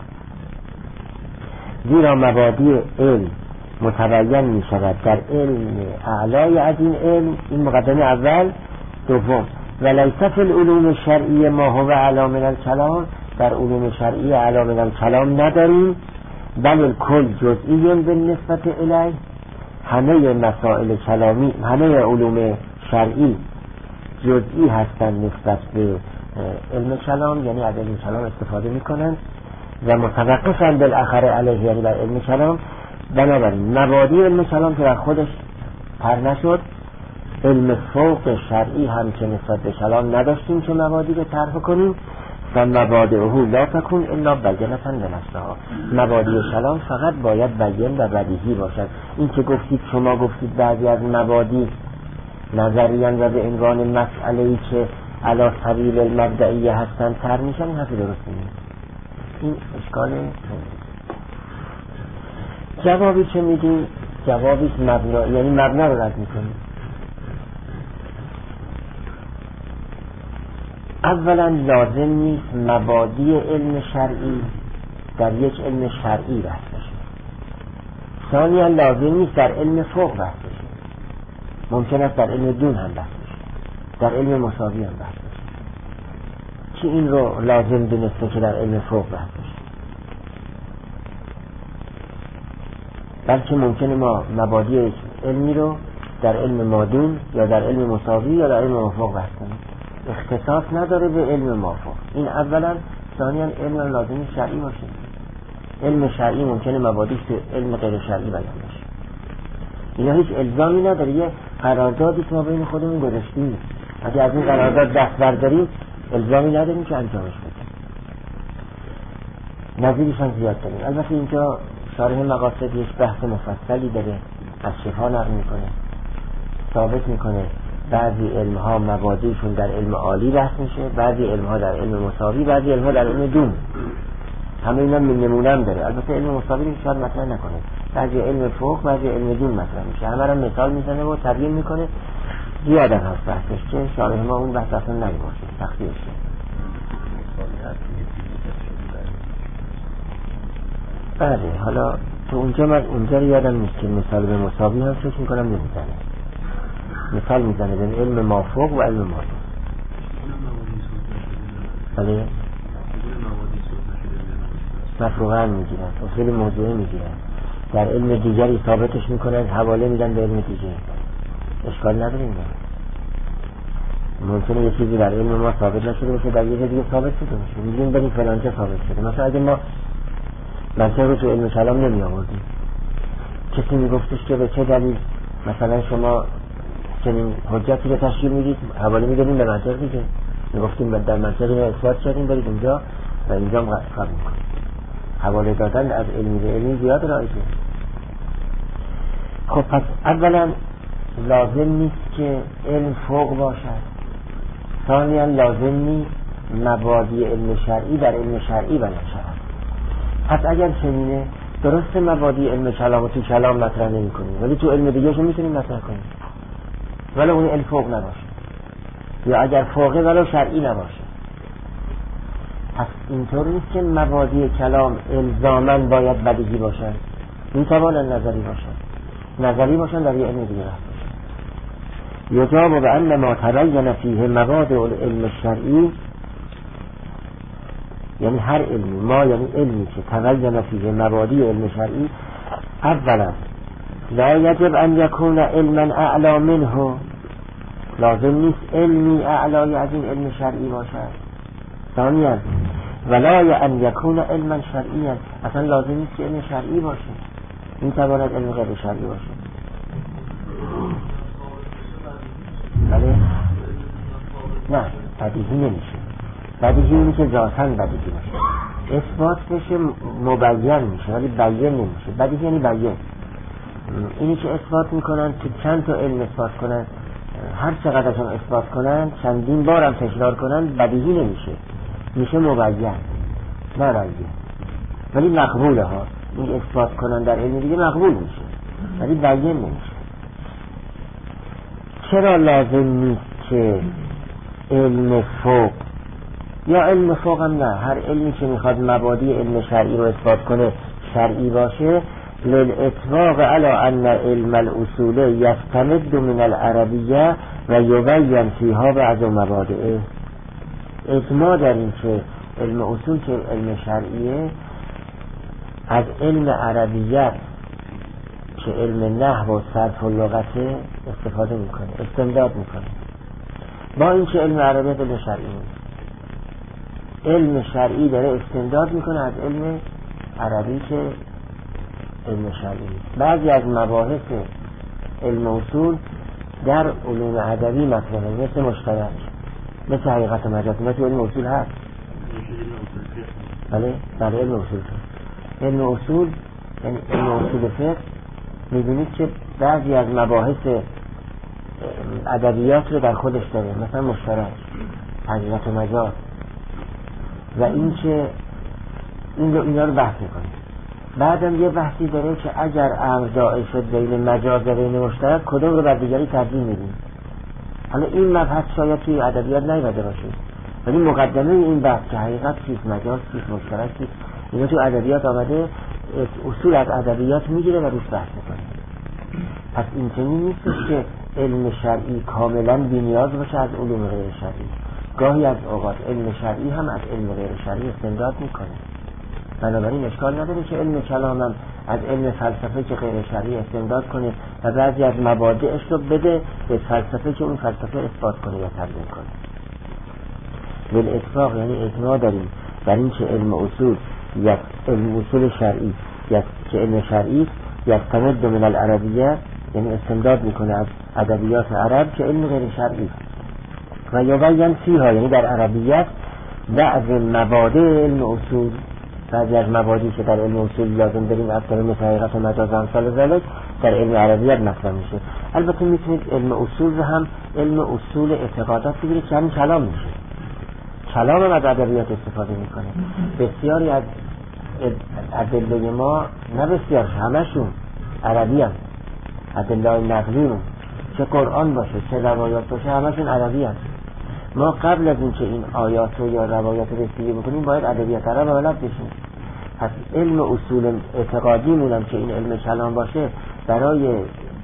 زیرا مبادی علم متبین می شود در علم اعلای از این علم، این مقدمه اول. دوم ولیس فی العلوم شرعی ما هو اعلی من الکلام، در علوم شرعی اعلی من الکلام نداریم. بل الکل جزئی بالنسبت الیه، همه مسائل کلامی، همه علوم شرعی جزئی هستند نسبت به علم کلام، یعنی از علم کلام استفاده میکنند و متوقفند بالاخره علیه، یعنی بر علم کلام. بنابراین مبادی علم کلام که در خودش پر نشد، علم فوق شرعی هم که نسبت به کلام نداشتیم که مبادی رو طرح کنیم، و مبادئه لا تکون الا بینة لنفسها. مبادئ کلام فقط باید بیان و بدیهی باشد. این که گفتید شما گفتید بعضی از مبادئ نظریان و به عنوان مسئله‌ای که علی سبیل المبدئیه هستن تر میشن، این حرف درست نیست. این اشکال جوابی که میدیم جوابی مبنا، یعنی مبنا رو رد میکنیم. اولا لازم نیست مبادئ علم شرعی در یک علم شرعی بحث بشه. ثانیا لازم نیست در علم فقه بحث بشه. ممکن است در علم دون هم بحث بشه، در علم مساوی هم بحث بشه. چی این رو لازم دونسته که در علم فقه بحث بشه؟ بلکه ممکنه ما مبادئ علمی رو در علم مادون یا در علم مساوی یا در علم موافق بحث کنیم. اختصاص نداره به علم موافق. این اولا. ثانیا علم لازم شرعی باشه. علم شرعی ممکنه مبادئ تو علم غیر شرعی بیان بشه. اینا هیچ الزامی نداره، یه قراردادی که ما بین خودمون گذاشتیم. اگه از این قرارداد دست برداریم الزامی نداریم که انجامش بدیم. نظیرش هم زیاد داریم. البته اینجا شارح مقاصد یک بحث مفصلی داره، از شفا نقل میکنه، ثابت میکنه بعضی علمها مبادئشون در علم عالی بحث میشه، بعضی علمها در علم مساوی، بعضی علمها در علم دون. همه اینا نمونه هم داره. البته علم مساوی رو شاید مطرح نکنه، بعضی علم فقه، بعضی علم دون مطرح میشه. همه رو مثال میزنه و تبیین میکنه. زیاد هم هست بحثش که شارح ما اون بحث اصلا نمیباشه، سختی بشه. بله، حالا تو اونجا من اونجا رو یادم نیست که مثال به مساوی هم فکر میکنم نمیزنه. مثال میزنه بین علم مافوق و علم مادون. بله، مفروغا میگیرن، اصول موضوعی میگیرن، در علم دیگری ثابتش میکنن، حواله میدن به علم دیگه. اشکال نداره اینا. ممکنه یه چیزی در علم ما ثابت نشده باشه، در یه جای دیگه ثابت شده باشه. میگیم بریم فلانجا ثابت شده. مثلا اگه ما منطق رو تو علم کلام نمی آوردیم، کسی میگفتش که به چه دلیل مثلا شما چنین حجتی رو تشکیل میدید، حواله میدادیم به منطق دیگه. میگفتیم در منطق رو اثبات کردیم، برید اونجا و اینجا هم قبول میکنیم. حواله دادن از علمی به علمی زیاد رایجه. خب پس اولا لازم نیست که علم فوق باشد. ثانیا لازم نیست مبادئ علم شرعی در علم شرعی بیان شود. پس اگر چنینه درست مبادئ علم کلام تو کلام مطرح نمی کنیم، ولی تو علم دیگه شو میتونیم مطرح کنیم، ولی اون علم فوق نباشه، یا اگر فوقه ولی شرعی نباشه. پس اینطور نیست که مبادئ کلام الزاماً باید بدیهی باشن، میتوانن نظری باشن، نظری باشن در یه علم دیگه باشن. یجاب بأن ما تبین فیه مبادئ العلم الشرعی، یعنی هر علمی، ما یعنی علمی که تبین فیه مبادئ علم شرعی، اولا لا یجب ان یکون علما اعلا منه، لازم نیست علمی اعلای از این علم شرعی باشد. ثانیا ولا ان یکون علما شرعیا، اصلا لازم نیست که علم شرعی باشه، این تواند علم غیر شرعی باشه. بله؟ نه، بدیهی نمیشه. بدیهی اینه که ذاتاً بدیهی باشه، اثبات بشه مبین میشه ولی بیان نمیشه. بدیهی یعنی بیان. اینی که اثبات میکنن تو چند تا علم اثبات کنن، هر چقدرشون اثبات کنن، چندین بارم تکرار کنن، بدیهی نمیشه، میشه مبین نه رایجه، ولی مقبوله ها. این اثبات کنن در علم دیگه مقبول میشه ولی بیان نمیشه. چرا لازم نیست که علم فوق یا علم فوق هم نه، هر علمی که میخواد مبادئ علم شرعی رو اثبات کنه شرعی باشه، للاطلاق علی ان علم الاصول یستمد من العربیه و یبین فیها بعض مبادئه. اجماع در این که علم اصول که علم شرعیه از علم عربیت که علم نحو و صرف و لغته استفاده میکنه، استمداد میکنه، با این که علم عربیت علم شرعی نیست. علم شرعی داره استمداد میکنه از علم عربی که علم شرعی نیست. بعضی از مباحث علم اصول در علوم ادبی مطرحه، مثل مشترک، مثل حقیقت مجاز، مثل علم اصول هست. بله علم اصول فقه. علم اصول یعنی علم اصول فقه می‌بینید که بعضی از مباحث ادبیات رو در خودش داره، مثلا مشترک، حقیقت و مجاز، و این که اینا رو بحث می‌کنه. بعدم یه بحثی داره که اگر امر ظاهر شد بین مجاز و بین مشترک کدوم رو بر دیگری ترجیح میدیم. حالا این مبحث شاید توی ادبیات نیومده باشه، ولی مقدمه این بحث که حقیقت چیست، مجاز چیست، مشترک چیست، اینا تو ادبیات آمده، اصول از ادبیات میگیره و روش بحث میکنه. پس این چنین نیستش که علم شرعی کاملا بی‌نیاز باشه از علوم غیر شرعی. گاهی از اوقات علم شرعی هم از علم غیر شرعی استمداد میکنه. بنابراین اشکال نداره که علم کلام هم از علم فلسفه که غیر شرعی استمداد کنه و بعضی از مبادئش رو بده به فلسفه که اون فلسفه اثبات کنه یا تبیین کنه. بالاتفاق یعنی اجماع داریم بر این که علم اصول یا علم اصول شرعی یا که علم شرعی یستمد من العربیه، یعنی استمداد میکنه از ادبیات عرب که علم غیر شرعی، و یبین فیها یعنی در عربیت بعض مبادئ علم اصول، بعضی از مبادی که در علم اصول لازم داریم اصلا مثل حقیقت و مجاز و امثال ذلک در علم عربیت مطرح میشه. البته میتونید علم اصول رو هم علم اصول اعتقادات بگیرید که همین کلام میشه. کلام هم از ادبیات استفاده میکنه. بسیاری از ادله ما، نه بسیار، همشون عربی هم، ادله نقلی رو، چه قرآن باشه چه روایات باشه همشون عربی هم. ما قبل از اینکه این آیات رو یا روایات رو رسیدگی بکنیم باید ادبیات عرب بلد بشیم. پس علم اصول اعتقادی مونم که این علم کلام باشه برای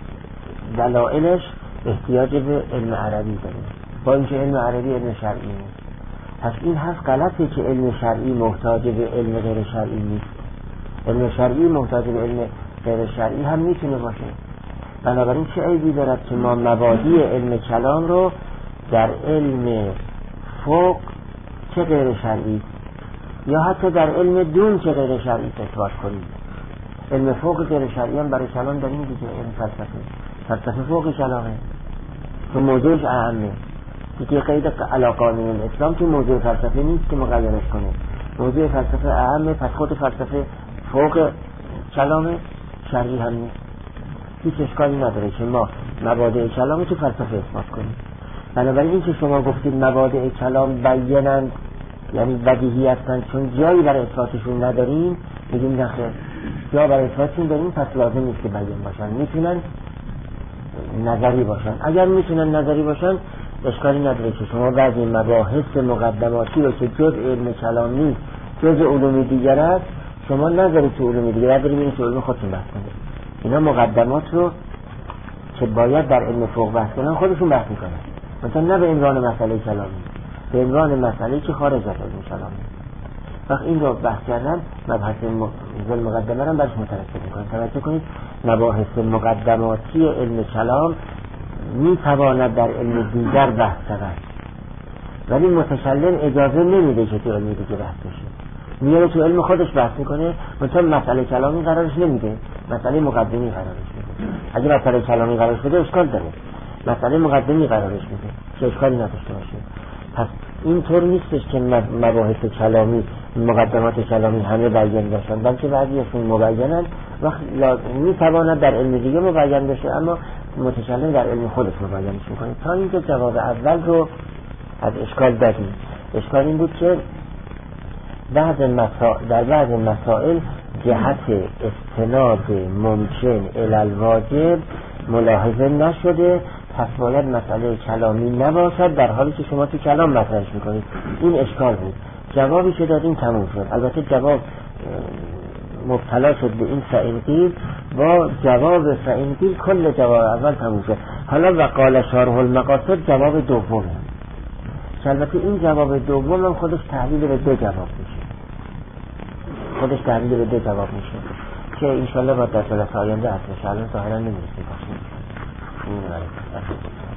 دلائلش احتیاج به علم عربی داره، با اینکه علم عربی علم شرعی نیست. پس این هست غلطه که علم شرعی محتاج به علم غیر شرعی نیست. علم شرعی محتاج به علم غیر شرعی هم میتونه باشه. بنابراین چه عیبی دارد که ما مبادی علم کلام رو در علم فوق چه غیر شرعی یا حتی در علم دون چه غیر شرعی اثبات کنیم. علم فوق غیر شرعی هم برای کلام داریم دیگه. علم فلسفه فوق کلامه، تو موضوعش اهمه دیگه. قید علی قانون اسلام تو موضوع فلسفه نیست که مغیرش کنه. موضوع فلسفه اهمه، پس خود فلسفه فوق کلامه، شرعی هم نیست. هیچ اشکالی نداره که ما مبادئ کلام تو فلسفه اثبات کنیم. بنابراین این که شما گفتید مبادئ کلام بیانند یعنی بدیهی هستند چون جایی برای اثباتشون نداریم، میگیم نخیر، جا برای اثباتشون داریم پس لازم نیست که بیان باشن، میتونن نظری باشن. اگر میتونن نظری باشن اشکالی نداره که شما بعضی مباحث مقدماتی رو که جز علم کلام نیست، جز علوم دیگر است، شما نظری تو علوم دیگر داریم این تو علم خودتون بحث کنید. اینا مقدمات رو که باید در علم فوق بحث کنن خودشون بحث میکنن، مثلا نه به عنوان مسئله کلامی، به عنوان مسئله که خارج از علم کلامی. وقت این رو بحث کردن مبحث مقدمه رو برش مترتب میکنن. توجه کنید مباحث مقدماتی علم کلام میتواند در علم دیگر بحث شود، ولی متکلم اجازه نمیده که تو علم دیگه بحث بشه، میاره تو علم خودش بحث میکنه، مثلا مسئله کلامی قرارش نمیده، مسئله مقدمی قرارش میده. اگه مسئله کلامی قرارش بده اشکال داره، مسئله مقدمی قرارش میده که اشکالی نداشته باشه. پس این طور نیستش که مباحث کلامی، مقدمات کلامی همه بیان باشن، بلکه بعضی ازشون مبینن و میتواند در علم دیگه مبین بشه، اما متکلم در علم خودش مبینش میکنه. تا اینکه جواب اول رو از اشکال دادیم. اشکال این بود که در بعض مسائل جهت استناد ممکن الالواجب ملاحظه نشده، پس باید مسئله کلامی نباشد در حالی که شما تو کلام مطرحش میکنید. این اشکال بود. جوابی که دادیم تموم شد. البته جواب مبتلا شد به این فإن با جواب فإن کل جواب اول تموم شد. حالا وقال شارح المقاصد جواب دومه که البته این جواب دوم هم خودش تحویل به دو جواب میشه، که انشالله با در جلسه آینده هست. انشالله ظاهرا نمیرسیم باشیم.